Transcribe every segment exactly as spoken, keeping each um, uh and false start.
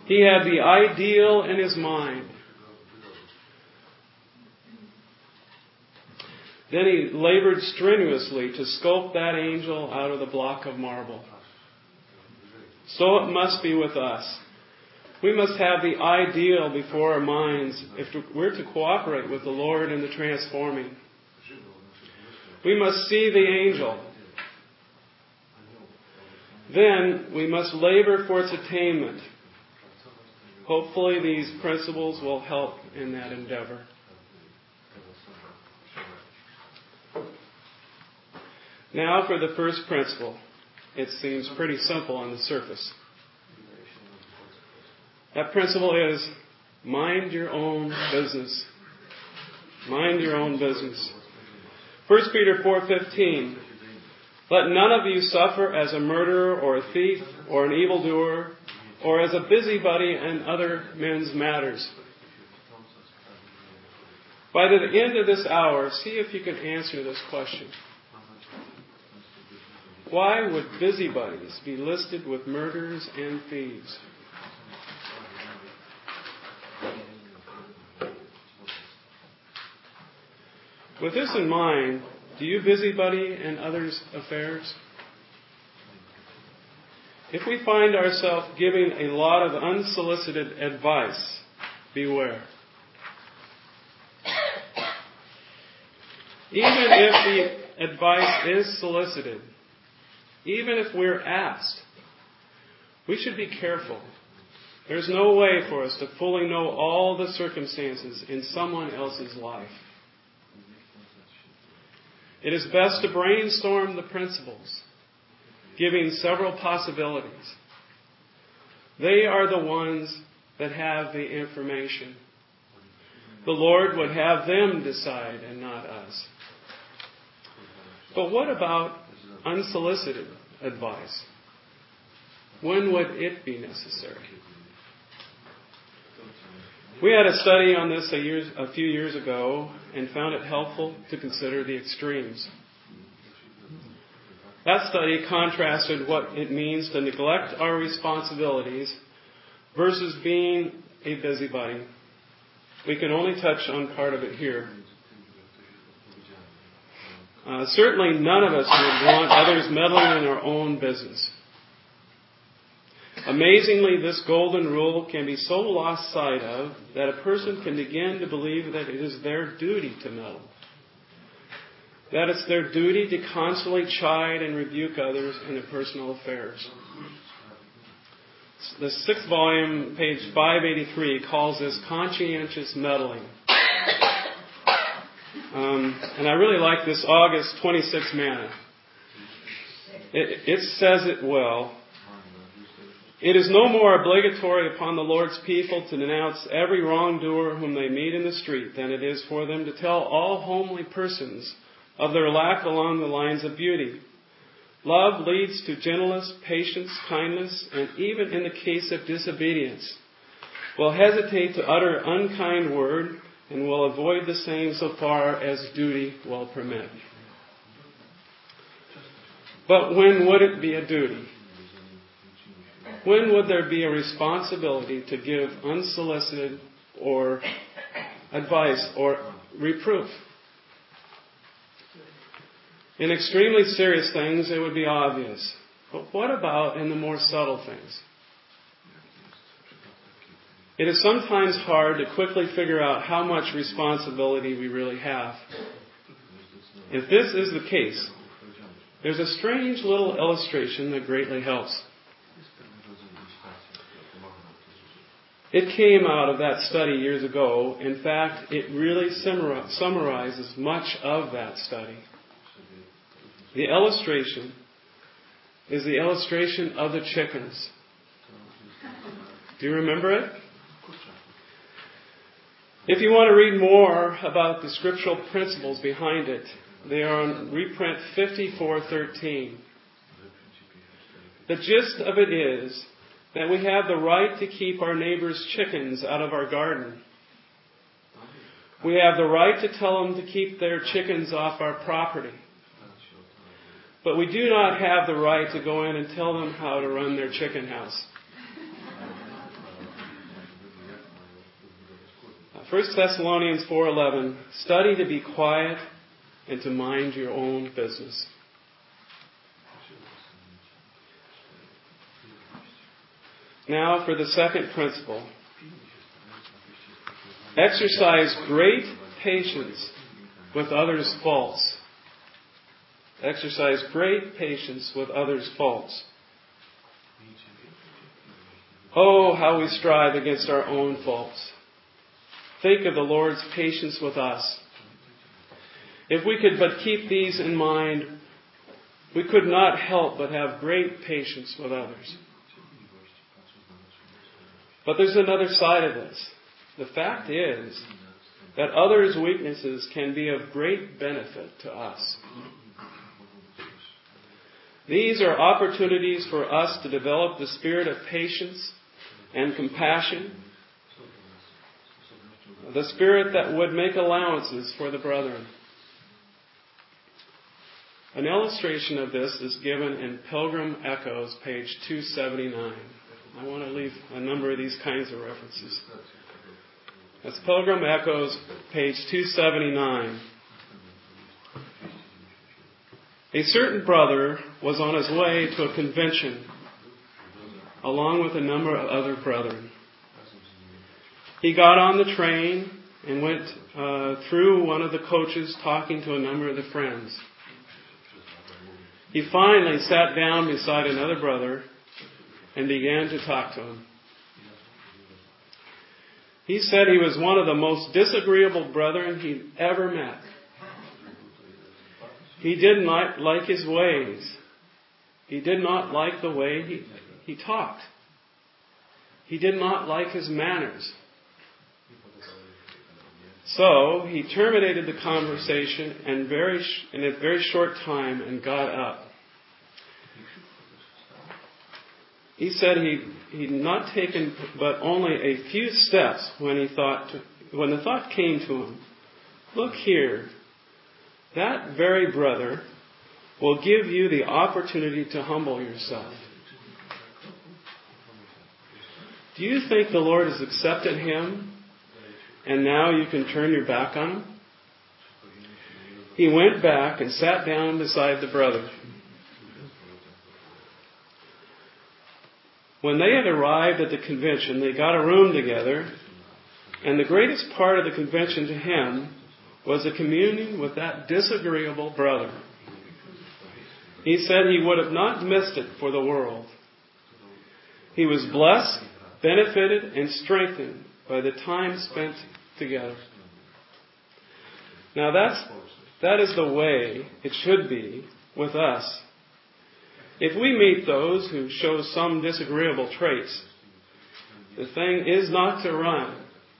He had the ideal in his mind. Then he labored strenuously to sculpt that angel out of the block of marble. So it must be with us. We must have the ideal before our minds if we're to cooperate with the Lord in the transforming. We must see the angel. Then we must labor for its attainment. Hopefully these principles will help in that endeavor. Now for the first principle. It seems pretty simple on the surface. That principle is, mind your own business. Mind your own business. First Peter four fifteen. Let none of you suffer as a murderer or a thief or an evildoer or as a busybody in other men's matters. By the end of this hour, see if you can answer this question. Why would busybodies be listed with murderers and thieves? With this in mind, do you busybody in others' affairs? If we find ourselves giving a lot of unsolicited advice, beware. Even if the advice is solicited, even if we're asked, we should be careful. There's no way for us to fully know all the circumstances in someone else's life. It is best to brainstorm the principles, giving several possibilities. They are the ones that have the information. The Lord would have them decide and not us. But what about unsolicited advice? When would it be necessary? We had a study on this a, years, a few years ago and found it helpful to consider the extremes. That study contrasted what it means to neglect our responsibilities versus being a busybody. We can only touch on part of it here. Uh, certainly none of us would want others meddling in our own business. Amazingly, this golden rule can be so lost sight of that a person can begin to believe that it is their duty to meddle. That it's their duty to constantly chide and rebuke others in their personal affairs. The sixth volume, page five eighty-three, calls this conscientious meddling. Um, and I really like this August twenty-sixth manna. It, it says it well. It is no more obligatory upon the Lord's people to denounce every wrongdoer whom they meet in the street than it is for them to tell all homely persons of their lack along the lines of beauty. Love leads to gentleness, patience, kindness, and even in the case of disobedience, will hesitate to utter unkind word and will avoid the same so far as duty will permit. But when would it be a duty? When would there be a responsibility to give unsolicited or advice or reproof? In extremely serious things, it would be obvious. But what about in the more subtle things? It is sometimes hard to quickly figure out how much responsibility we really have. If this is the case, there's a strange little illustration that greatly helps. It came out of that study years ago. In fact, it really summarizes much of that study. The illustration is the illustration of the chickens. Do you remember it? If you want to read more about the scriptural principles behind it, they are on reprint fifty-four thirteen. The gist of it is that we have the right to keep our neighbor's chickens out of our garden. We have the right to tell them to keep their chickens off our property. But we do not have the right to go in and tell them how to run their chicken house. First Thessalonians four eleven, study to be quiet and to mind your own business. Now for the second principle. Exercise great patience with others' faults. Exercise great patience with others' faults. Oh, how we strive against our own faults. Think of the Lord's patience with us. If we could but keep these in mind, we could not help but have great patience with others. But there's another side of this. The fact is that others' weaknesses can be of great benefit to us. These are opportunities for us to develop the spirit of patience and compassion, the spirit that would make allowances for the brethren. An illustration of this is given in Pilgrim Echoes, page two seventy-nine. I want to leave a number of these kinds of references. That's Pilgrim Echoes, page two seventy-nine. A certain brother was on his way to a convention, along with a number of other brethren. He got on the train and went uh, through one of the coaches talking to a number of the friends. He finally sat down beside another brother and began to talk to him. He said he was one of the most disagreeable brethren he'd ever met. He did not like his ways. He did not like the way he, he talked. He did not like his manners. So he terminated the conversation and very in a very short time and got up. He said he he'd not taken but only a few steps when he thought to, when the thought came to him, look here, that very brother will give you the opportunity to humble yourself. Do you think the Lord has accepted him and now you can turn your back on him? He went back and sat down beside the brother. When they had arrived at the convention, they got a room together, and the greatest part of the convention to him was a communion with that disagreeable brother. He said he would have not missed it for the world. He was blessed, benefited, and strengthened by the time spent together. Now that's that is the way it should be with us. If we meet those who show some disagreeable traits, the thing is not to run,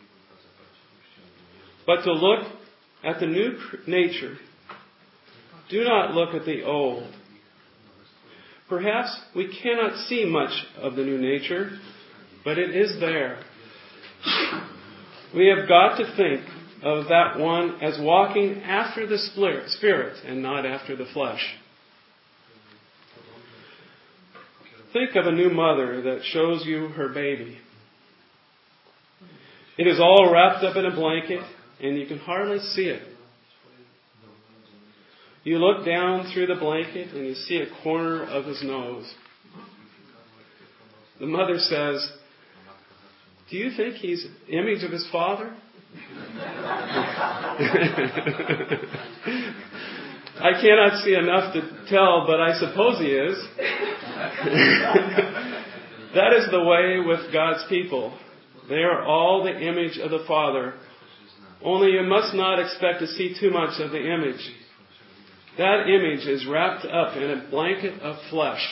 but to look at the new nature. Do not look at the old. Perhaps we cannot see much of the new nature, but it is there. We have got to think of that one as walking after the Spirit and not after the flesh. Think of a new mother that shows you her baby. It is all wrapped up in a blanket, and you can hardly see it. You look down through the blanket, and you see a corner of his nose. The mother says, do you think he's the image of his father? I cannot see enough to tell, but I suppose he is. That is the way with God's people. They are all the image of the Father. Only you must not expect to see too much of the image. That image is wrapped up in a blanket of flesh.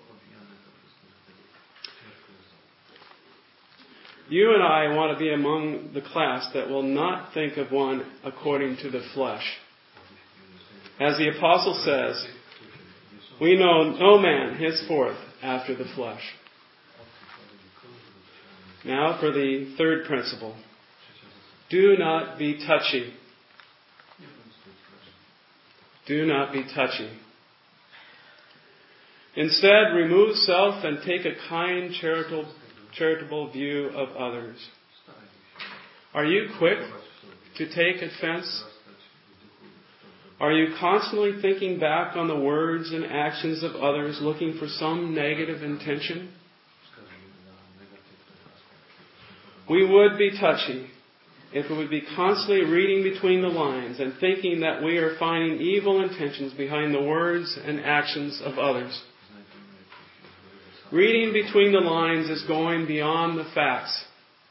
You and I want to be among the class that will not think of one according to the flesh. As the apostle says, we know no man henceforth after the flesh. Now for the third principle. Do not be touchy. Do not be touchy. Instead, remove self and take a kind, charitable, charitable view of others. Are you quick to take offense? Are you constantly thinking back on the words and actions of others, looking for some negative intention? We would be touchy if we would be constantly reading between the lines and thinking that we are finding evil intentions behind the words and actions of others. Reading between the lines is going beyond the facts.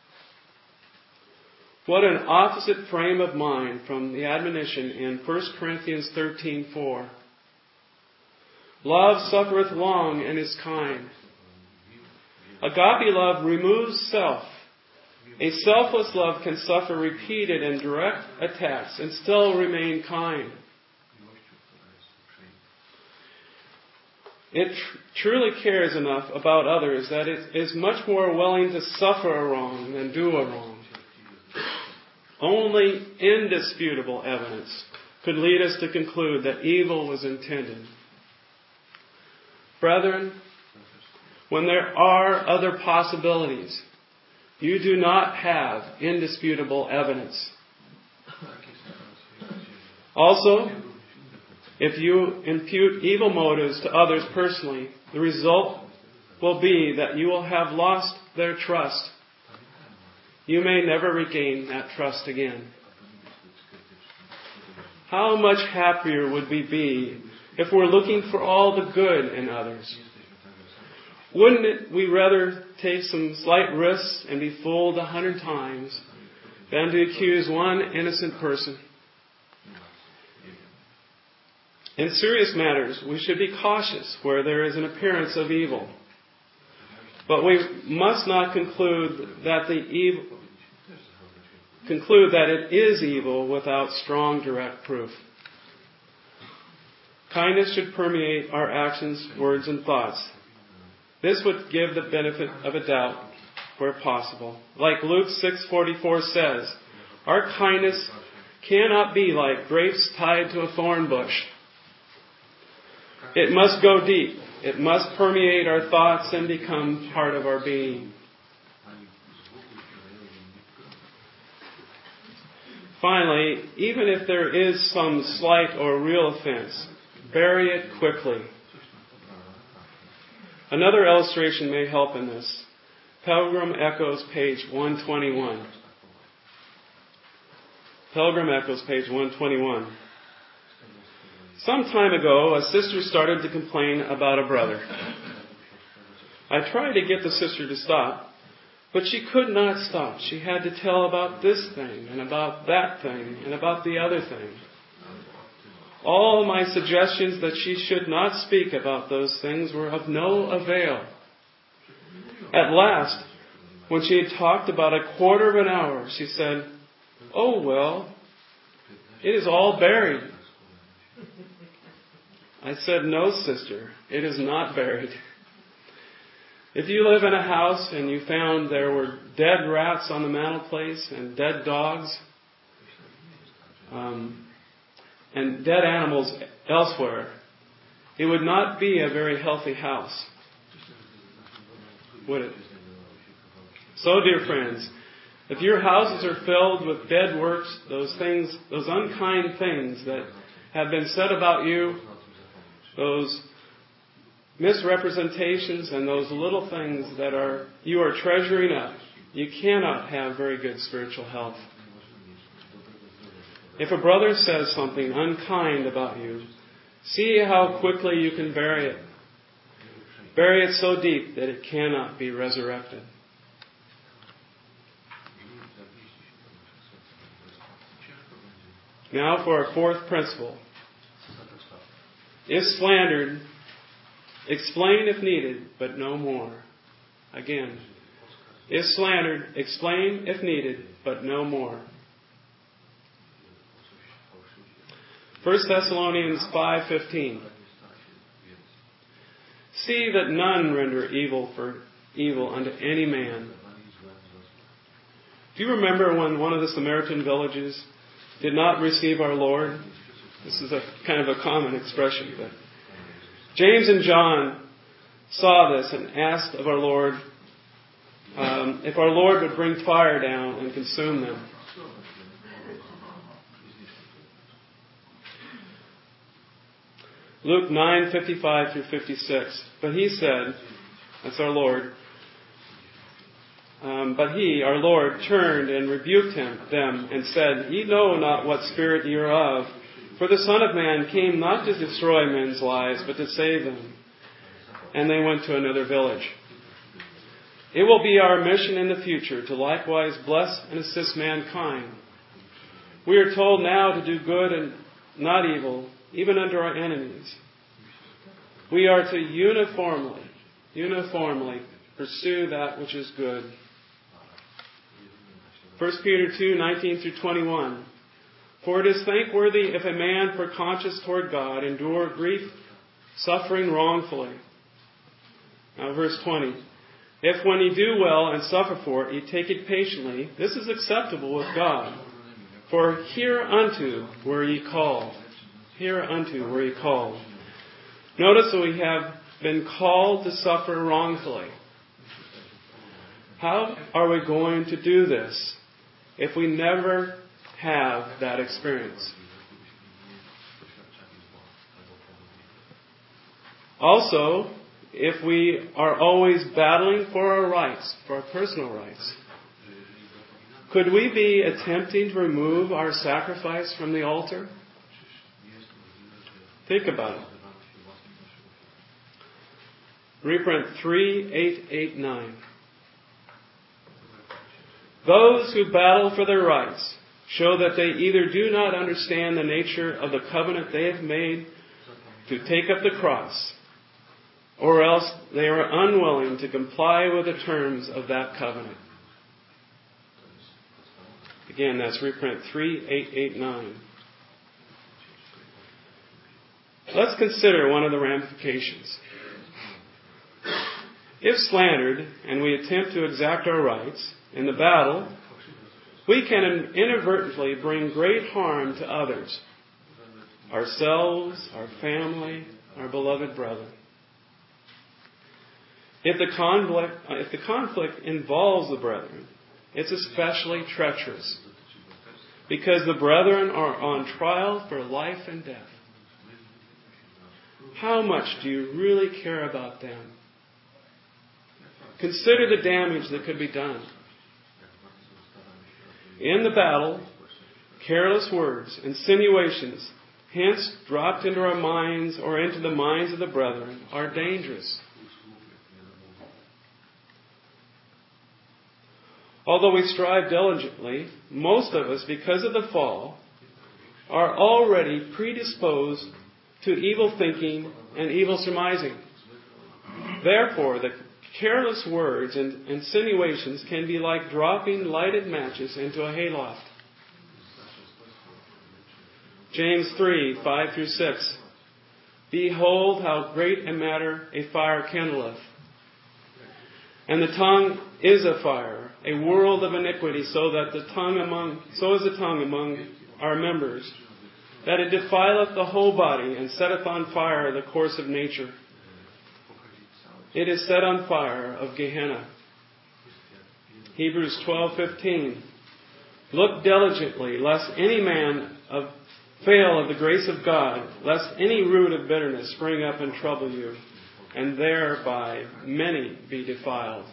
What an opposite frame of mind from the admonition in First Corinthians thirteen four. Love suffereth long and is kind. Agape love removes self. A selfless love can suffer repeated and direct attacks and still remain kind. It tr- truly cares enough about others that it is much more willing to suffer a wrong than do a wrong. Only indisputable evidence could lead us to conclude that evil was intended. Brethren, when there are other possibilities, you do not have indisputable evidence. Also, if you impute evil motives to others personally, the result will be that you will have lost their trust. You may never regain that trust again. How much happier would we be if we're looking for all the good in others? Wouldn't it, we rather take some slight risks and be fooled a hundred times than to accuse one innocent person? In serious matters, we should be cautious where there is an appearance of evil. But we must not conclude that the evil, conclude that it is evil without strong direct proof. Kindness should permeate our actions, words, and thoughts. This would give the benefit of a doubt where possible. Like Luke six forty-four says, our kindness cannot be like grapes tied to a thorn bush. It must go deep. It must permeate our thoughts and become part of our being. Finally, even if there is some slight or real offense, bury it quickly. Another illustration may help in this. Pilgrim Echoes, page one twenty-one. Pilgrim Echoes, page one twenty-one. Some time ago, a sister started to complain about a brother. I tried to get the sister to stop, but she could not stop. She had to tell about this thing, and about that thing, and about the other thing. All my suggestions that she should not speak about those things were of no avail. At last, when she had talked about a quarter of an hour, she said, "Oh, well, it is all buried." I said, "No, sister, it is not buried. If you live in a house and you found there were dead rats on the mantelpiece and dead dogs um, and dead animals elsewhere, it would not be a very healthy house, would it? So, dear friends, if your houses are filled with dead works, those things, those unkind things that have been said about you, those misrepresentations and those little things that are you are treasuring up, you cannot have very good spiritual health. If a brother says something unkind about you, see how quickly you can bury it. Bury it so deep that it cannot be resurrected. Now for our fourth principle. If slandered, explain if needed, but no more. Again, if slandered, explain if needed, but no more. First Thessalonians five fifteen. See that none render evil for evil unto any man. Do you remember when one of the Samaritan villages did not receive our Lord? This is a kind of a common expression, but James and John saw this and asked of our Lord, um, if our Lord would bring fire down and consume them. Luke nine fifty-five through fifty-six. But he said, that's our Lord, um, but he, our Lord, turned and rebuked him, them and said, Ye know not what spirit ye are of, for the Son of Man came not to destroy men's lives, but to save them. And they went to another village. It will be our mission in the future to likewise bless and assist mankind. We are told now to do good and not evil, even unto our enemies. We are to uniformly, uniformly pursue that which is good. First Peter two nineteen through twenty-one. For it is thankworthy if a man for conscience toward God endure grief, suffering wrongfully. Now verse twenty. If when ye do well and suffer for it, ye take it patiently, this is acceptable with God. For hereunto were ye called. Hereunto were ye called. Notice that we have been called to suffer wrongfully. How are we going to do this if we never have that experience? Also, if we are always battling for our rights, for our personal rights, could we be attempting to remove our sacrifice from the altar? Think about it. Reprint three eight eight nine. Those who battle for their rights show that they either do not understand the nature of the covenant they have made to take up the cross, or else they are unwilling to comply with the terms of that covenant. Again, that's reprint three eight eight nine. Let's consider one of the ramifications. If slandered and we attempt to exact our rights in the battle, we can inadvertently bring great harm to others, ourselves, our family, our beloved brother. If the conflict, if the conflict involves the brethren, it's especially treacherous because the brethren are on trial for life and death. How much do you really care about them? Consider the damage that could be done. In the battle, careless words, insinuations, hence dropped into our minds or into the minds of the brethren, are dangerous. Although we strive diligently, most of us, because of the fall, are already predisposed to evil thinking and evil surmising. Therefore, the careless words and insinuations can be like dropping lighted matches into a hayloft. James three, five through six. Behold how great a matter a fire kindleth. And the tongue is a fire, a world of iniquity, so that the tongue among so is the tongue among our members, that it defileth the whole body, and setteth on fire the course of nature. It is set on fire of Gehenna. Hebrews twelve fifteen. Look diligently, lest any man of fail of the grace of God, lest any root of bitterness spring up and trouble you, and thereby many be defiled.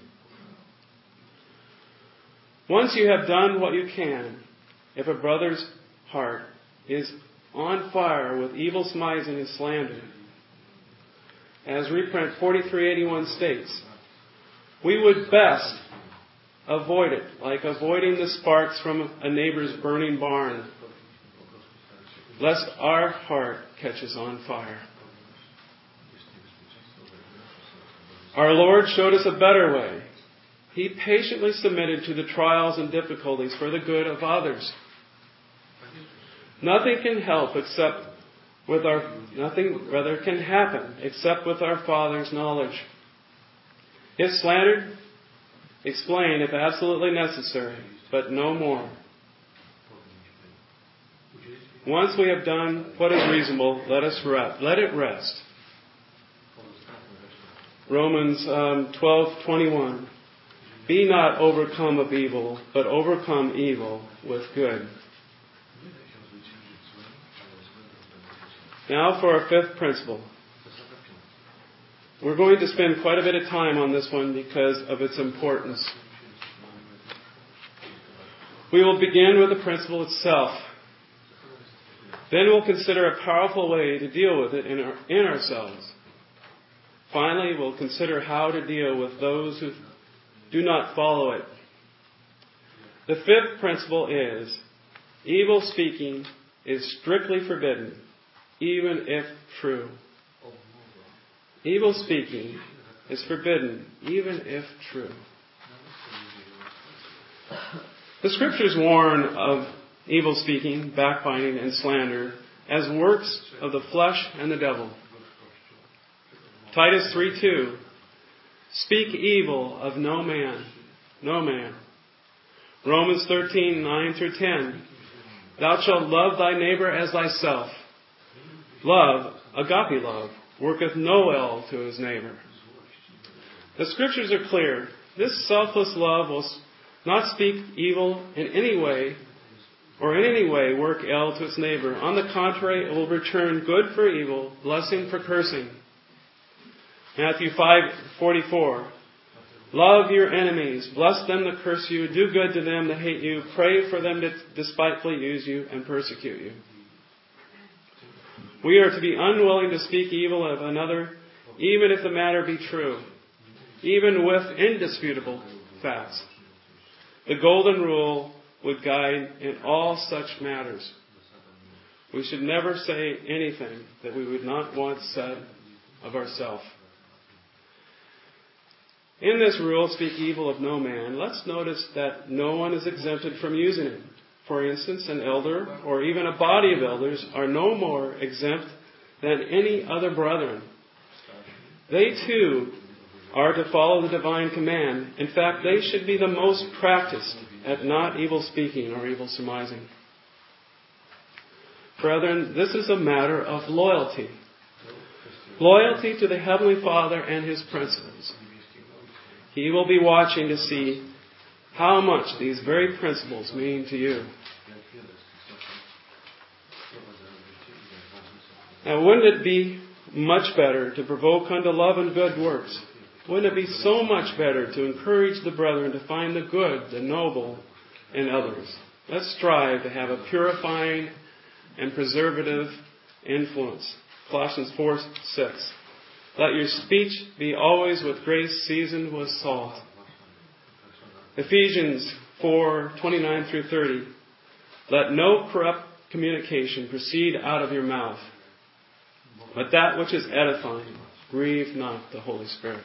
Once you have done what you can, if a brother's heart is on fire with evil surmising and slander, as reprint forty-three eighty-one states, we would best avoid it, like avoiding the sparks from a neighbor's burning barn, lest our heart catches on fire. Our Lord showed us a better way. He patiently submitted to the trials and difficulties for the good of others. Nothing can help except with our, nothing rather can happen except with our Father's knowledge. If slandered, explain if absolutely necessary, but no more. Once we have done what is reasonable, let us rest. Let it rest. Romans um, twelve twenty-one. Be not overcome of evil, but overcome evil with good. Now for our fifth principle. We're going to spend quite a bit of time on this one because of its importance. We will begin with the principle itself. Then we'll consider a powerful way to deal with it in, our, in ourselves. Finally, we'll consider how to deal with those who do not follow it. The fifth principle is, evil speaking is strictly forbidden, even if true. Evil speaking is forbidden, even if true. The Scriptures warn of evil speaking, backbiting, and slander as works of the flesh and the devil. Titus three two, speak evil of no man, no man. Romans thirteen nine through ten, thou shalt love thy neighbor as thyself. Love, agape love, worketh no ill to his neighbor. The Scriptures are clear. This selfless love will not speak evil in any way, or in any way work ill to its neighbor. On the contrary, it will return good for evil, blessing for cursing. Matthew five forty-four. Love your enemies, bless them that curse you, do good to them that hate you, pray for them that despitefully use you and persecute you. We are to be unwilling to speak evil of another, even if the matter be true, even with indisputable facts. The golden rule would guide in all such matters. We should never say anything that we would not want said of ourselves. In this rule, speak evil of no man, let's notice that no one is exempted from using it. For instance, an elder or even a body of elders are no more exempt than any other brethren. They too are to follow the divine command. In fact, they should be the most practiced at not evil speaking or evil surmising. Brethren, this is a matter of loyalty. Loyalty to the Heavenly Father and His principles. He will be watching to see how much these very principles mean to you. Now, wouldn't it be much better to provoke unto love and good works? Wouldn't it be so much better to encourage the brethren to find the good, the noble in others? Let's strive to have a purifying and preservative influence. Colossians four six. Let your speech be always with grace seasoned with salt. Ephesians four twenty-nine through thirty. Let no corrupt communication proceed out of your mouth, but that which is edifying. Grieve not the Holy Spirit.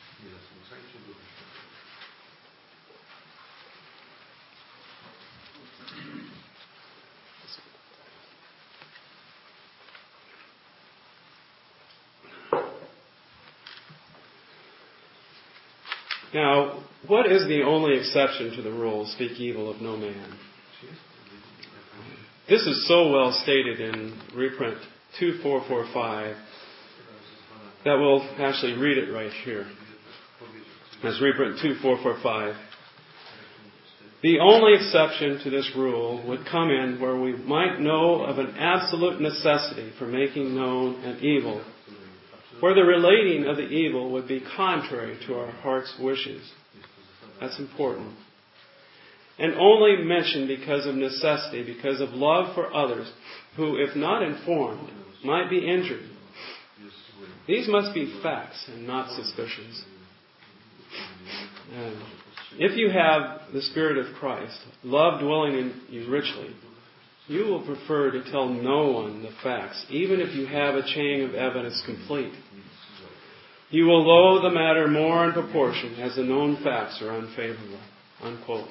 Now, what is the only exception to the rule, speak evil of no man? This is so well stated in reprint two four four five that we'll actually read it right here. That's reprint two four four five. The only exception to this rule would come in where we might know of an absolute necessity for making known an evil, where the relating of the evil would be contrary to our heart's wishes. That's important. And only mentioned because of necessity, because of love for others who, if not informed, might be injured. These must be facts and not suspicions. And if you have the Spirit of Christ, love dwelling in you richly, you will prefer to tell no one the facts, even if you have a chain of evidence complete. You will loathe the matter more in proportion as the known facts are unfavorable. Unquote.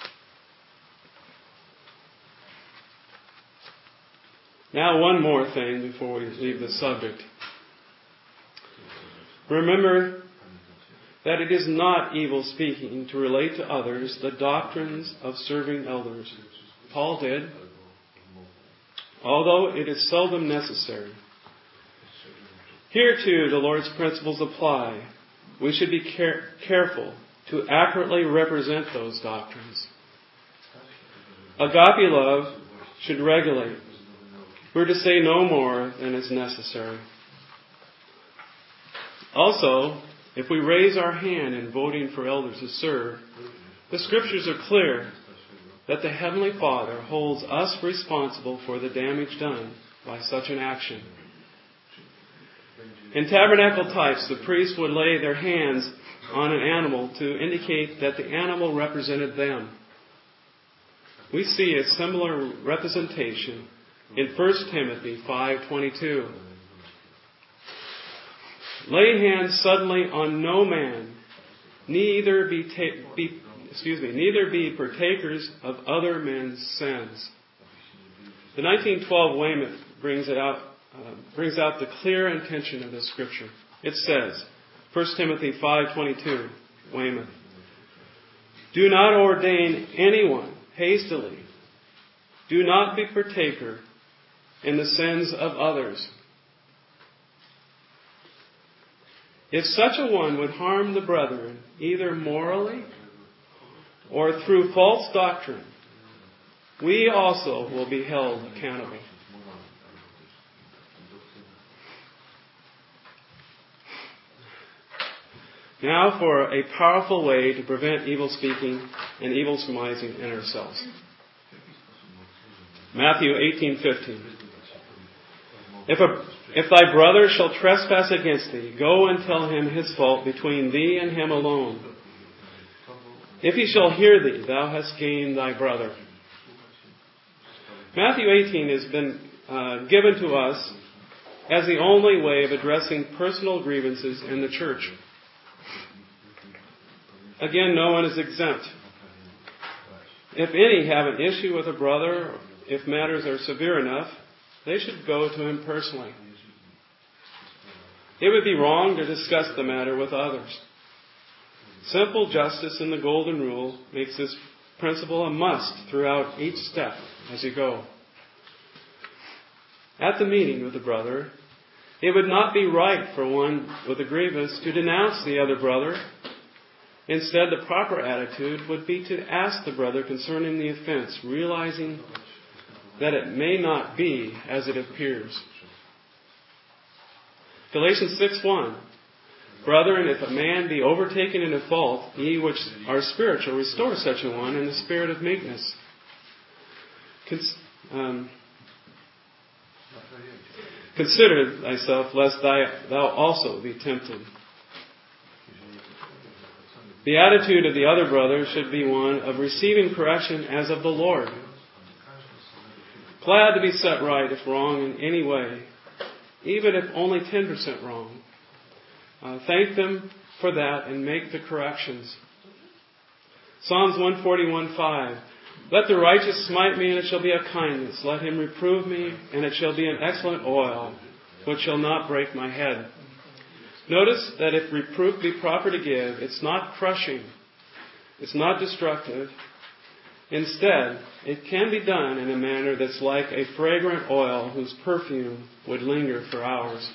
Now, one more thing before we leave the subject. Remember that it is not evil speaking to relate to others the doctrines of serving elders. Paul did, although it is seldom necessary. Here too, the Lord's principles apply. We should be care- careful to accurately represent those doctrines. Agape love should regulate. We're to say no more than is necessary. Also, if we raise our hand in voting for elders to serve, the Scriptures are clear that the Heavenly Father holds us responsible for the damage done by such an action. In tabernacle types, the priest would lay their hands on an animal to indicate that the animal represented them. We see a similar representation in First Timothy five twenty-two. Lay hands suddenly on no man, neither be, ta- be excuse me, neither be partakers of other men's sins. The nineteen twelve Weymouth brings it out, uh, brings out the clear intention of this scripture. It says, First Timothy five twenty-two, Weymouth, do not ordain anyone hastily. Do not be partaker in the sins of others. If such a one would harm the brethren, either morally or through false doctrine, we also will be held accountable. Now for a powerful way to prevent evil speaking and evil surmising in ourselves. Matthew eighteen fifteen. If a if thy brother shall trespass against thee, go and tell him his fault between thee and him alone. If he shall hear thee, thou hast gained thy brother. Matthew eighteen has been uh, given to us as the only way of addressing personal grievances in the church. Again, no one is exempt. If any have an issue with a brother, if matters are severe enough, they should go to him personally. It would be wrong to discuss the matter with others. Simple justice in the Golden Rule makes this principle a must throughout each step as you go. At the meeting with the brother, it would not be right for one with a grievance to denounce the other brother. Instead, the proper attitude would be to ask the brother concerning the offense, realizing that it may not be as it appears. Galatians six one. Brethren, if a man be overtaken in a fault, ye which are spiritual, restore such a one in the spirit of meekness. Cons- um, Consider thyself, lest thy, thou also be tempted. The attitude of the other brother should be one of receiving correction as of the Lord. Glad to be set right if wrong in any way, even if only ten percent wrong. Uh, thank them for that and make the corrections. Psalms one forty-one five. Let the righteous smite me, and it shall be a kindness. Let him reprove me, and it shall be an excellent oil, which shall not break my head. Notice that if reproof be proper to give, it's not crushing. It's not destructive. Instead, it can be done in a manner that's like a fragrant oil whose perfume would linger for hours.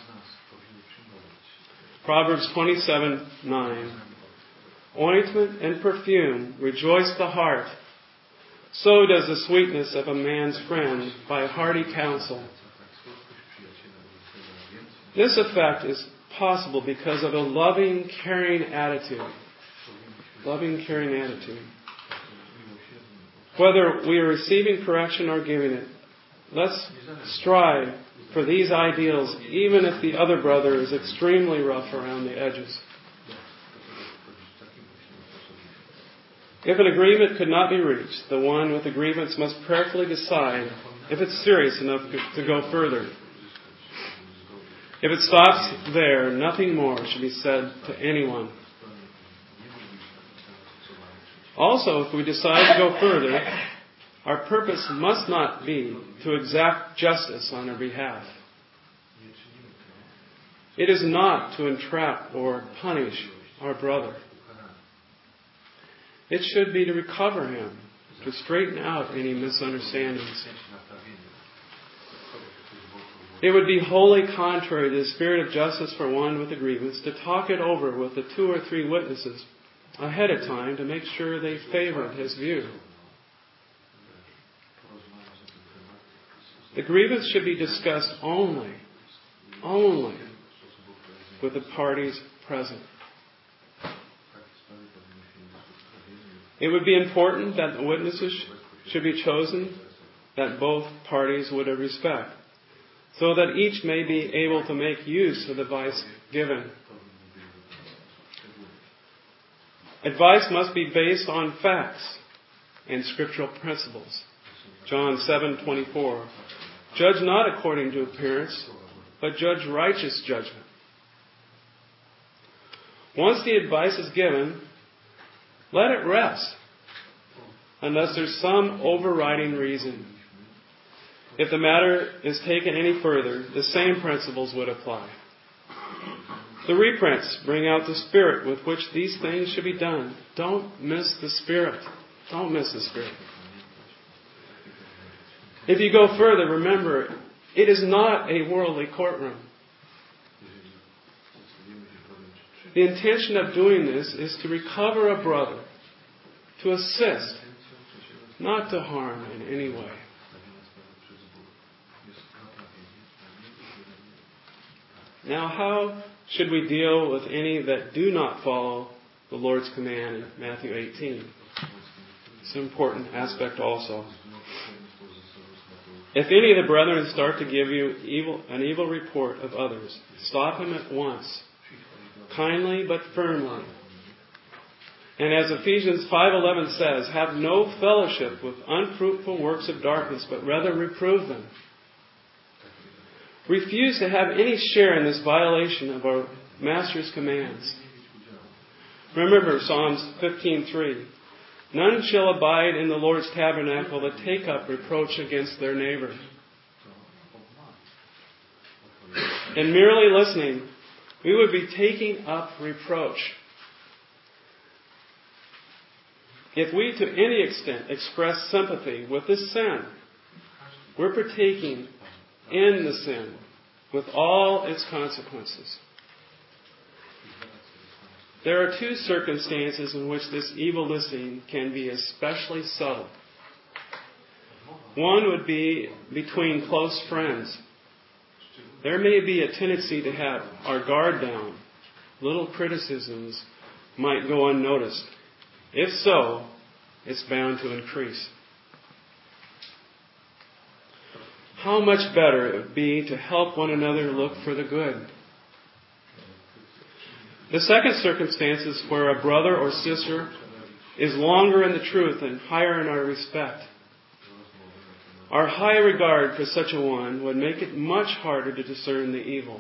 Proverbs twenty-seven nine. Ointment and perfume rejoice the heart. So does the sweetness of a man's friend by hearty counsel. This effect is possible because of a loving, caring attitude. Loving, caring attitude. Whether we are receiving correction or giving it, let's strive for these ideals, even if the other brother is extremely rough around the edges. If an agreement could not be reached, the one with the grievance must prayerfully decide if it's serious enough to go further. If it stops there, nothing more should be said to anyone. Also, if we decide to go further, our purpose must not be to exact justice on our behalf. It is not to entrap or punish our brother. It should be to recover him, to straighten out any misunderstandings. It would be wholly contrary to the spirit of justice for one with a grievance to talk it over with the two or three witnesses ahead of time to make sure they favored his view. The grievance should be discussed only, only with the parties present. It would be important that the witnesses should be chosen that both parties would respect, so that each may be able to make use of the advice given. Advice must be based on facts and scriptural principles. John seven twenty-four. Judge not according to appearance, but judge righteous judgment. Once the advice is given, let it rest, unless there's some overriding reason. If the matter is taken any further, the same principles would apply. The reprints bring out the spirit with which these things should be done. Don't miss the spirit. Don't miss the spirit. If you go further, remember, it is not a worldly courtroom. The intention of doing this is to recover a brother, to assist, not to harm in any way. Now, how should we deal with any that do not follow the Lord's command in Matthew eighteen? It's an important aspect also. If any of the brethren start to give you evil, an evil report of others, stop him at once, kindly but firmly. And as Ephesians five eleven says, have no fellowship with unfruitful works of darkness, but rather reprove them. Refuse to have any share in this violation of our Master's commands. Remember Psalms fifteen three. None shall abide in the Lord's tabernacle that take up reproach against their neighbor. In merely listening, we would be taking up reproach. If we to any extent express sympathy with this sin, we're partaking in the sin with all its consequences. There are two circumstances in which this evil listening can be especially subtle. One would be between close friends. There may be a tendency to have our guard down. Little criticisms might go unnoticed. If so, it's bound to increase. How much better it would be to help one another look for the good. The second circumstance is where a brother or sister is longer in the truth and higher in our respect. Our high regard for such a one would make it much harder to discern the evil.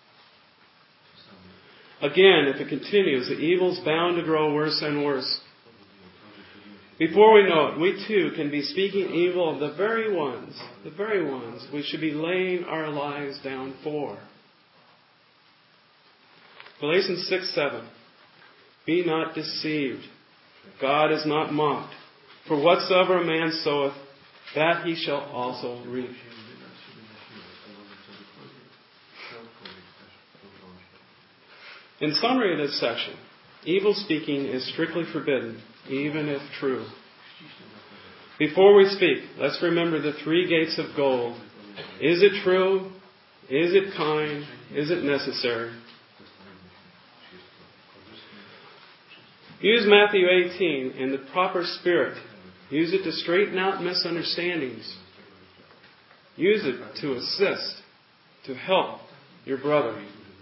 Again, if it continues, the evil's bound to grow worse and worse. Before we know it, we too can be speaking evil of the very ones, the very ones we should be laying our lives down for. Galatians six seven. Be not deceived. God is not mocked. For whatsoever a man soweth, that he shall also reap. In summary of this section, evil speaking is strictly forbidden, even if true. Before we speak, let's remember the three gates of gold. Is it true? Is it kind? Is it necessary? Use Matthew eighteen in the proper spirit. Use it to straighten out misunderstandings. Use it to assist, to help your brother.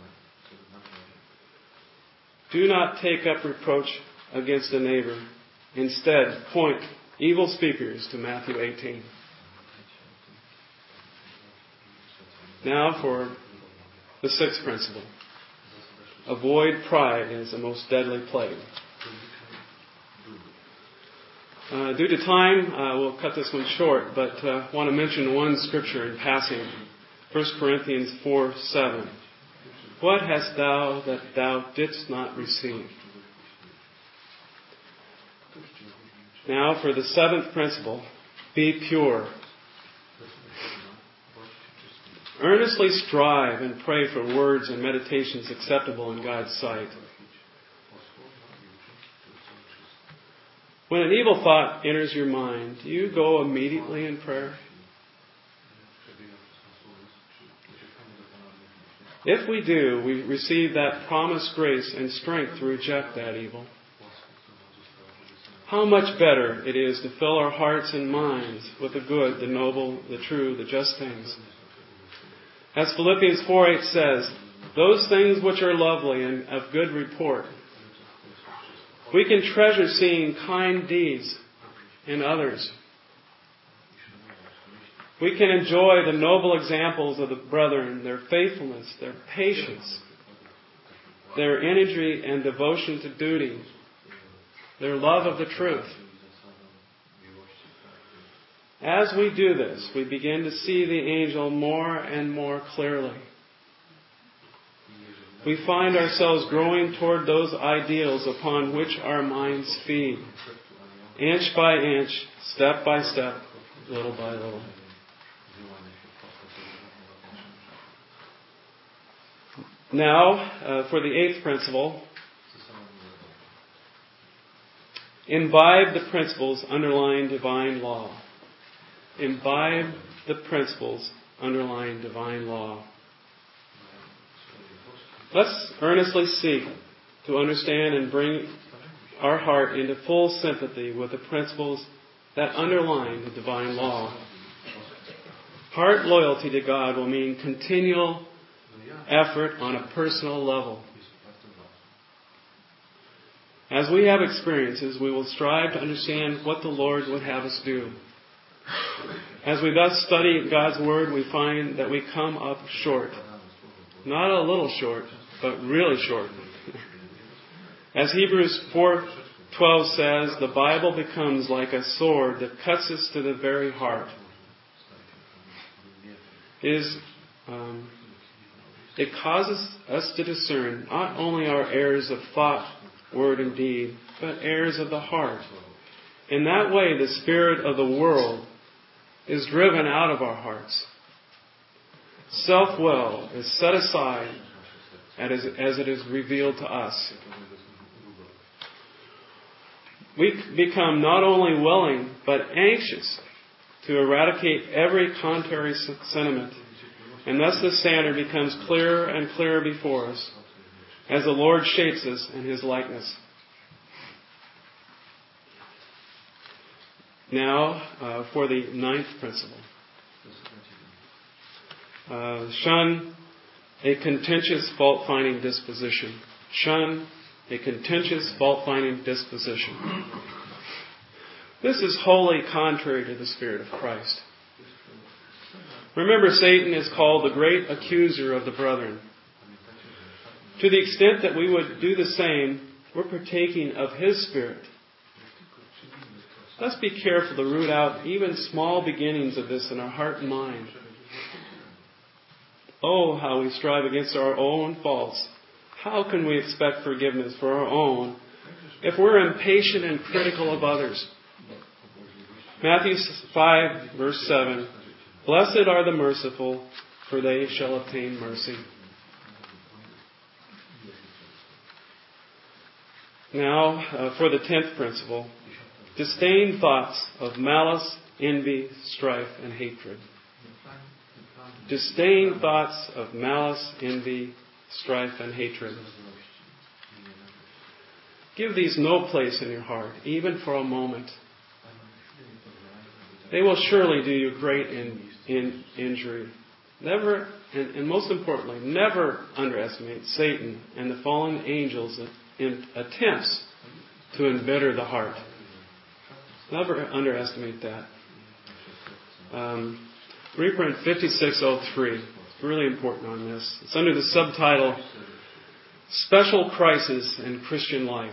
Do not take up reproach against a neighbor. Instead, point evil speakers to Matthew eighteen. Now for the sixth principle. Avoid pride as the most deadly plague. Uh, due to time, uh, we'll cut this one short, but I uh, want to mention one scripture in passing. First Corinthians four seven. What hast thou that thou didst not receive? Now for the seventh principle, be pure. Earnestly strive and pray for words and meditations acceptable in God's sight. When an evil thought enters your mind, do you go immediately in prayer? If we do, we receive that promised grace and strength to reject that evil. How much better it is to fill our hearts and minds with the good, the noble, the true, the just things. As Philippians four eight says, those things which are lovely and of good report. We can treasure seeing kind deeds in others. We can enjoy the noble examples of the brethren, their faithfulness, their patience, their energy and devotion to duty, their love of the truth. As we do this, we begin to see the angel more and more clearly. We find ourselves growing toward those ideals upon which our minds feed, inch by inch, step by step, little by little. Now, uh, for the eighth principle, imbibe the principles underlying divine law. Imbibe the principles underlying divine law. Let's earnestly seek to understand and bring our heart into full sympathy with the principles that underline the divine law. Heart loyalty to God will mean continual effort on a personal level. As we have experiences, we will strive to understand what the Lord would have us do. As we thus study God's Word, we find that we come up short. Not a little short, but really short. As Hebrews four twelve says, the Bible becomes like a sword that cuts us to the very heart. It is... Um, It causes us to discern not only our errors of thought, word, and deed, but errors of the heart. In that way, the spirit of the world is driven out of our hearts. Self-will is set aside as it is revealed to us. We become not only willing, but anxious to eradicate every contrary sentiment. And thus the standard becomes clearer and clearer before us as the Lord shapes us in His likeness. Now, uh, for the ninth principle. Uh, shun a contentious, fault-finding disposition. Shun a contentious, fault-finding disposition. This is wholly contrary to the Spirit of Christ. Remember, Satan is called the great accuser of the brethren. To the extent that we would do the same, we're partaking of his spirit. Let's be careful to root out even small beginnings of this in our heart and mind. Oh, how we strive against our own faults. How can we expect forgiveness for our own if we're impatient and critical of others? Matthew five, verse seven. Blessed are the merciful, for they shall obtain mercy. Now, uh, for the tenth principle. Disdain thoughts of malice, envy, strife, and hatred. Disdain thoughts of malice, envy, strife, and hatred. Give these no place in your heart, even for a moment. They will surely do you great in, in injury. Never, and, and most importantly, never underestimate Satan and the fallen angels in attempts to embitter the heart. Never underestimate that. Um, reprint fifty-six oh three. It's really important on this. It's under the subtitle, Special Crisis in Christian Life.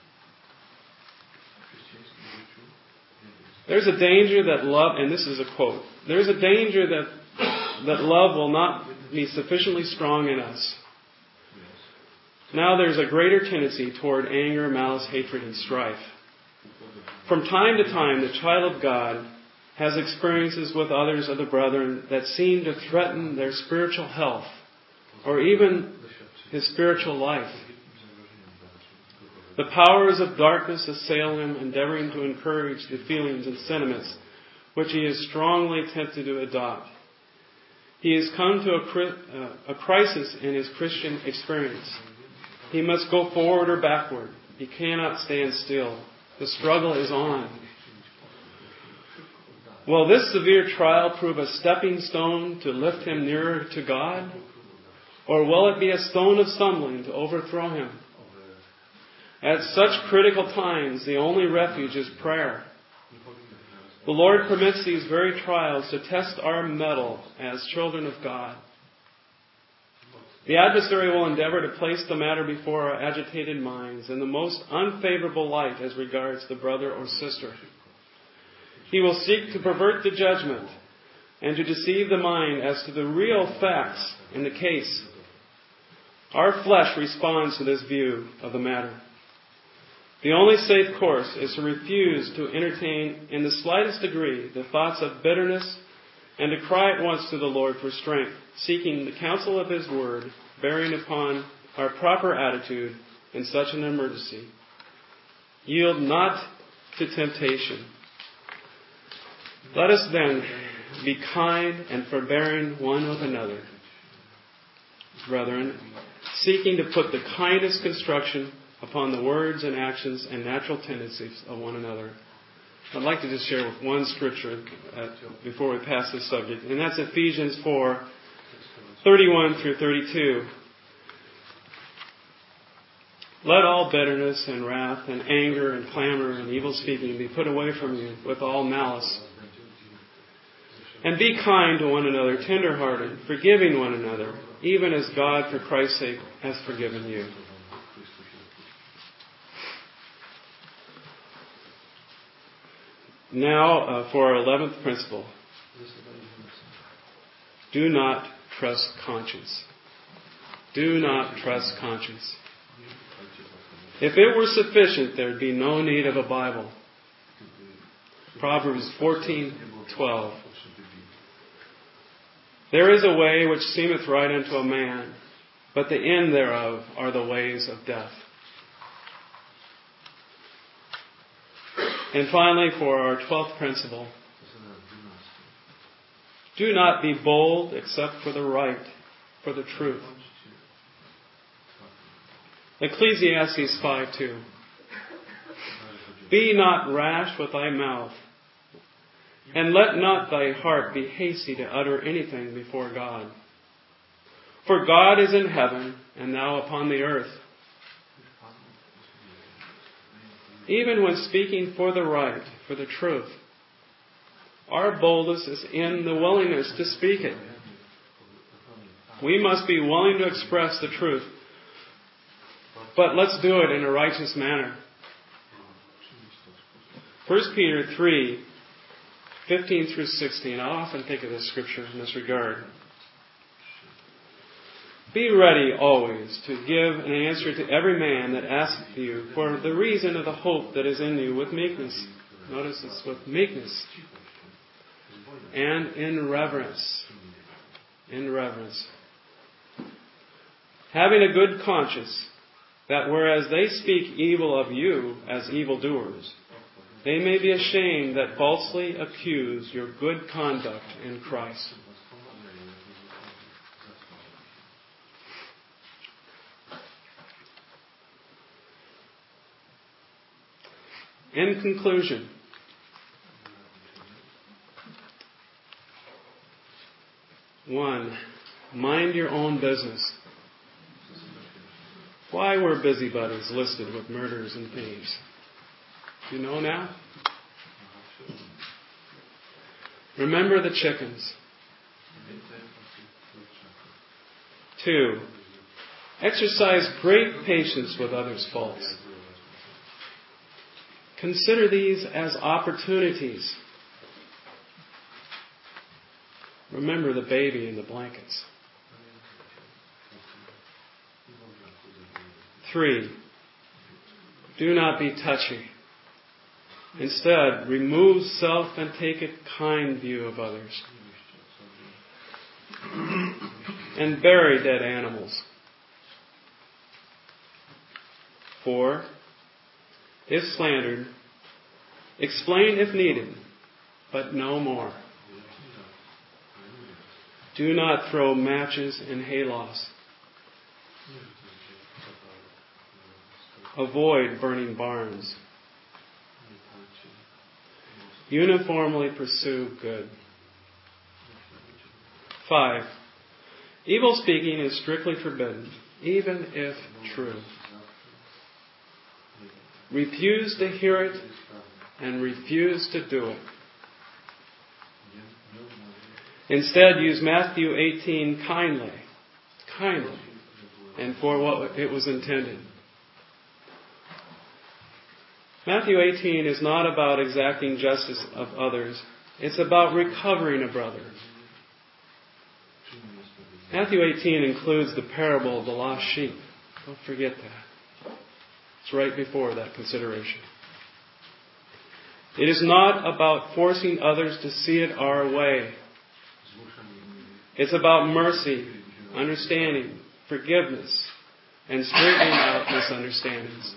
There's a danger that love, and this is a quote, there's a danger that that love will not be sufficiently strong in us. Now there's a greater tendency toward anger, malice, hatred, and strife. From time to time, the child of God has experiences with others of the brethren that seem to threaten their spiritual health or even his spiritual life. The powers of darkness assail him, endeavoring to encourage the feelings and sentiments which he is strongly tempted to adopt. He has come to a, a crisis in his Christian experience. He must go forward or backward. He cannot stand still. The struggle is on. Will this severe trial prove a stepping stone to lift him nearer to God? Or will it be a stone of stumbling to overthrow him? At such critical times, the only refuge is prayer. The Lord permits these very trials to test our mettle as children of God. The adversary will endeavor to place the matter before our agitated minds in the most unfavorable light as regards the brother or sister. He will seek to pervert the judgment and to deceive the mind as to the real facts in the case. Our flesh responds to this view of the matter. The only safe course is to refuse to entertain in the slightest degree the thoughts of bitterness and to cry at once to the Lord for strength, seeking the counsel of His Word, bearing upon our proper attitude in such an emergency. Yield not to temptation. Let us then be kind and forbearing one with another, brethren, seeking to put the kindest construction upon the words and actions and natural tendencies of one another. I'd like to just share with one scripture uh, before we pass this subject, and that's Ephesians four, thirty-one through thirty-two. Let all bitterness and wrath and anger and clamor and evil speaking be put away from you with all malice. And be kind to one another, tender-hearted, forgiving one another, even as God, for Christ's sake, has forgiven you. Now, uh, for our eleventh principle. Do not trust conscience. Do not trust conscience. If it were sufficient, there would be no need of a Bible. Proverbs fourteen twelve. There is a way which seemeth right unto a man, but the end thereof are the ways of death. And finally, for our twelfth principle, do not be bold except for the right, for the truth. Ecclesiastes five two. Be not rash with thy mouth, and let not thy heart be hasty to utter anything before God. For God is in heaven, and thou upon the earth. Even when speaking for the right, for the truth, our boldness is in the willingness to speak it. We must be willing to express the truth, but let's do it in a righteous manner. First Peter three, fifteen through sixteen. I often think of this scripture in this regard. Be ready always to give an answer to every man that asketh you for the reason of the hope that is in you with meekness. Notice it's with meekness. And in reverence. In reverence. Having a good conscience, that whereas they speak evil of you as evildoers, they may be ashamed that falsely accuse your good conduct in Christ. In conclusion, one, mind your own business. Why were busybodies listed with murders and thieves? Do you know now? Remember the chickens. Two, exercise great patience with others' faults. Consider these as opportunities. Remember the baby in the blankets. Three, do not be touchy. Instead, remove self and take a kind view of others. And bury dead animals. Four, if slandered, explain if needed, but no more. Do not throw matches in hayloft. Avoid burning barns. Uniformly pursue good. Five. Evil speaking is strictly forbidden, even if true. Refuse to hear it and refuse to do it. Instead, use Matthew eighteen kindly, kindly, and for what it was intended. Matthew eighteen is not about exacting justice of others. It's about recovering a brother. Matthew eighteen includes the parable of the lost sheep. Don't forget that. It's right before that consideration. It is not about forcing others to see it our way. It's about mercy, understanding, forgiveness, and straightening out misunderstandings.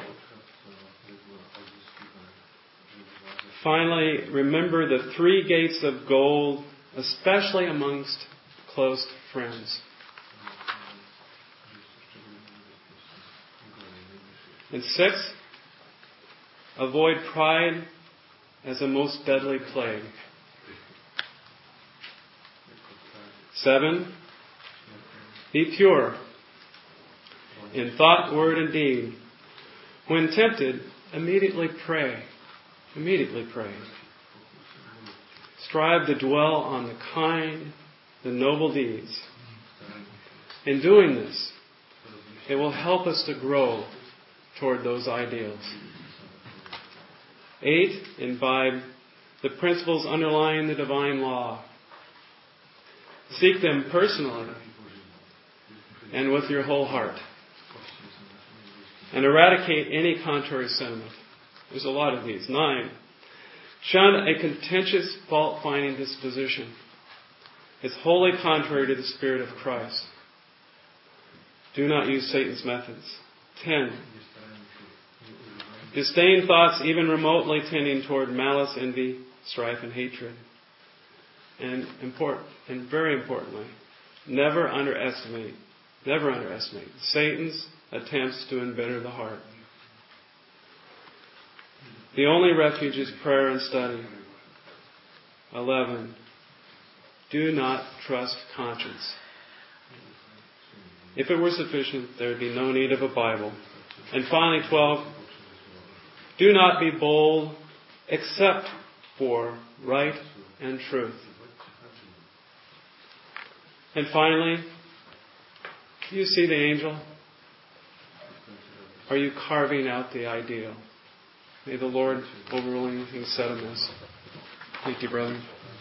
Finally, remember the three gates of gold, especially amongst close friends. And six, avoid pride as a most deadly plague. Seven, be pure in thought, word, and deed. When tempted, immediately pray. Immediately pray. Strive to dwell on the kind, the noble deeds. In doing this, it will help us to grow toward those ideals. Eight, imbibe the principles underlying the divine law. Seek them personally and with your whole heart. And eradicate any contrary sentiment. There's a lot of these. Nine, shun a contentious, fault-finding disposition. It's wholly contrary to the Spirit of Christ. Do not use Satan's methods. Ten, disdain thoughts even remotely tending toward malice, envy, strife, and hatred. And important, and very importantly, never underestimate, never underestimate Satan's attempts to embitter the heart. The only refuge is prayer and study. Eleven, do not trust conscience. If it were sufficient, there would be no need of a Bible. And finally, twelve, do not be bold except for right and truth. And finally, do you see the angel? Are you carving out the ideal? May the Lord overrule anything said in this. Thank you, brother.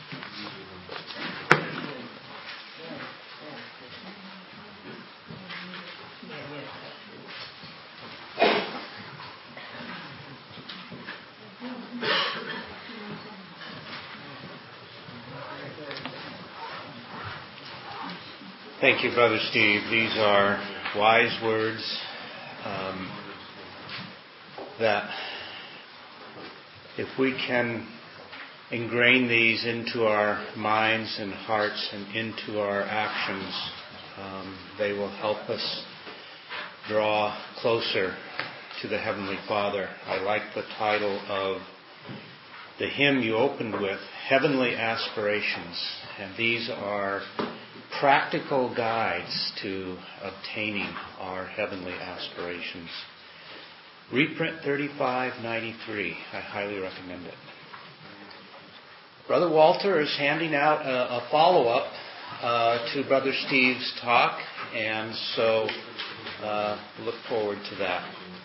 Thank you, Brother Steve. These are wise words um, that if we can ingrain these into our minds and hearts and into our actions, um, they will help us draw closer to the Heavenly Father. I like the title of the hymn you opened with, Heavenly Aspirations. And these are practical guides to obtaining our heavenly aspirations. Reprint thirty-five ninety-three. I highly recommend it. Brother Walter is handing out a, a follow-up uh, to Brother Steve's talk, and so uh, look forward to that.